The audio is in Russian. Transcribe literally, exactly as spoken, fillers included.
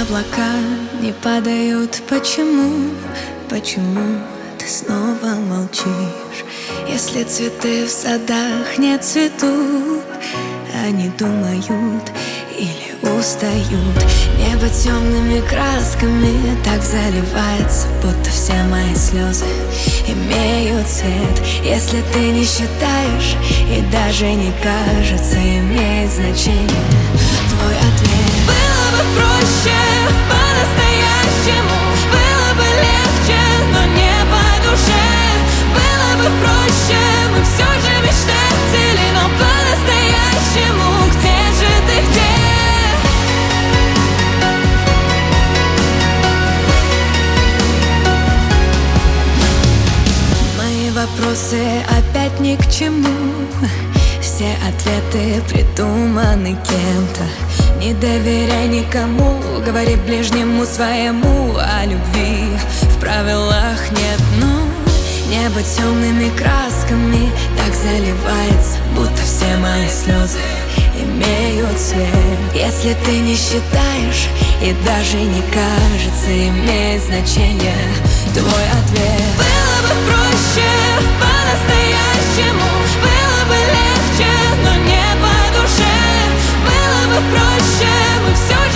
облака не падают. Почему, почему ты снова молчишь? Если цветы в садах не цветут, они думают или устают. Небо темными красками так заливается, будто все мои слезы имеют цвет. Если ты не считаешь и даже не кажется имеет значение твой ответ. Было бы проще, по-настоящему, было бы легче, но не по душе. Было бы проще, мы все же мечтатели, но по-настоящему, где же ты, где? Мои вопросы опять ни к чему, все ответы придуманы кем-то. Не доверяй никому, говори ближнему своему о любви. В правилах нет, но небо темными красками так заливается, будто все мои слезы имеют цвет. Если ты не считаешь и даже не кажется имеет значение твой ответ. Было бы проще, по-настоящему, было бы легче, но не по душе. Было бы проще, мы все же